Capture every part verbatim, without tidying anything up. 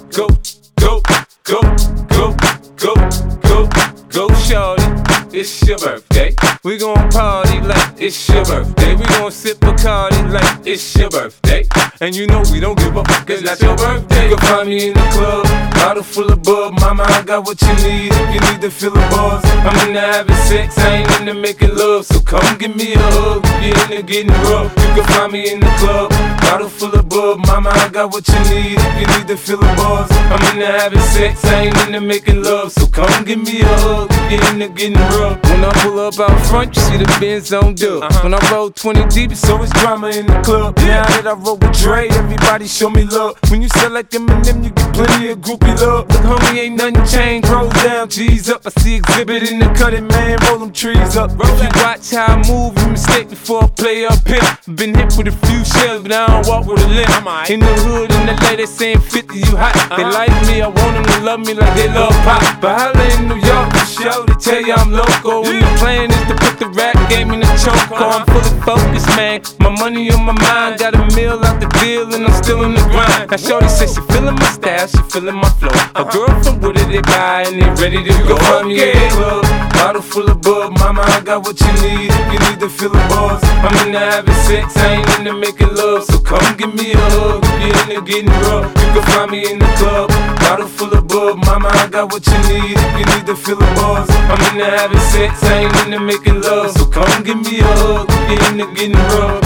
go, go, go, go, go, go, go, shorty. It's your birthday. We gon' party like it's your birthday. We gon' sip Bacardi like it's your birthday. And you know we don't give up, cause that's your birthday. You can find me in the club, bottle full of bub. Mama, I got what you need if you need to feel the buzz. I'm into having sex, I ain't into making love. So come give me a hug if you're into getting rough. You can find me in the club, bottle full of bub. Mama, I got what you need if you need to feel the buzz. I'm into having sex, I ain't into making love. So come give me a hug if you're into getting rough. When I pull up out front, you see the Benz on dub. Uh-huh. When I roll twenty deep, it's always drama in the club. Now that I roll with Dre, everybody show me love. When you sell like Eminem, you get plenty of groupie love. Look, homie, ain't nothing changed. Roll down, G's up. I see exhibit in the cutting, man. Roll them trees up. Roll if you watch how I move, you mistake before I play up here. Been hit with a few shells, but I don't walk with a limp. In the hood, in the L A, they saying fifty, you hot. Uh-huh. They like me, I want them to love me like they love pop. But holla in New York, for show, they tell you I'm local. And the plan is to put the rap game in the choke. I'm fully focused, man. My money on my mind. Got a meal out the deal and I'm still in the grind. Now shorty says she feeling my style, she feeling my flow. A girl from Wooded, they buy and they ready to go. Find me in the club, bottle full of bub. Mama, I got what you need if you need to feel the buzz. I'm into having sex, I ain't into making love. So come give me a hug if you're into getting rough. You can find me in the club, bottle full of bub. Mama, I got what you need if you need to feel the buzz. I'm into having sex, I ain't into making love. So come give me a hug if you're into getting rough.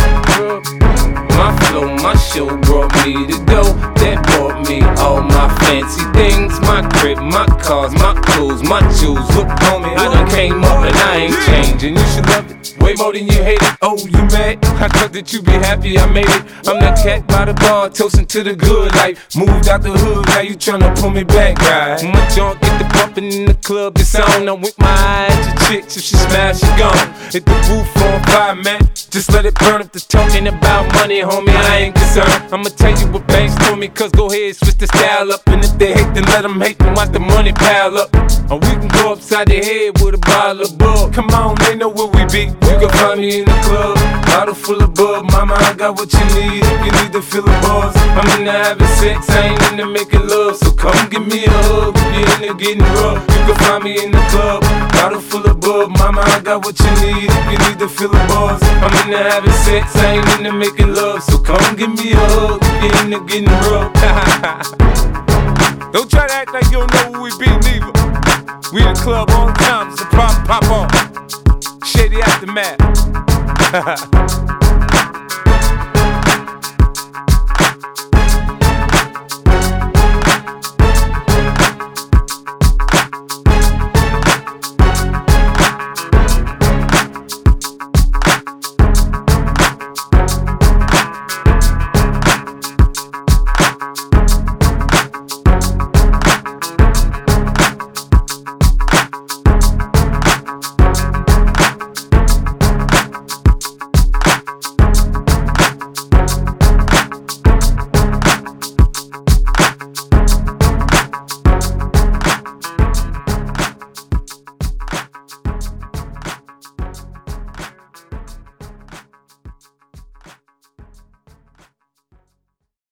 My flow, my show brought me to go. That brought me all my fancy things. My crib, my cars, my clothes, my jewels. Look, homie, I done came up and I ain't changing. You should love it way more than you hate it. Oh, you mad? I thought that you be happy I made it. I'm that cat by the bar, toasting to the good life. Moved out the hood, now you tryna pull me back, right? My junk get the bumpin' in the club, it's on. I'm with my eyes to chicks, if she smash, she gone. Hit the roof on fire, man. Just let it burn. If the talking about money, homie, I ain't concerned. I'ma tell you what banks told me, cause go ahead, switch the style up. And if they hate, then let them hate, then watch the money pile up. Or we can go upside the head with a bottle of bug. Come on, they know where we be. You can find me in the club, bottle full of bub. Mama, I got what you need if you need to feel the buzz. I'm into having sex, I ain't into making love. So come give me a hug if you're into getting rough. You can find me in the club, bottle full of bub. Mama, I got what you need if you need to feel the buzz. I'm into having sex, I ain't into making love. So come give me a hug if you're into getting rough. Don't try to act like you don't know who we be, neither. We in the club all the time, it's a pop, pop on. Shady Aftermath.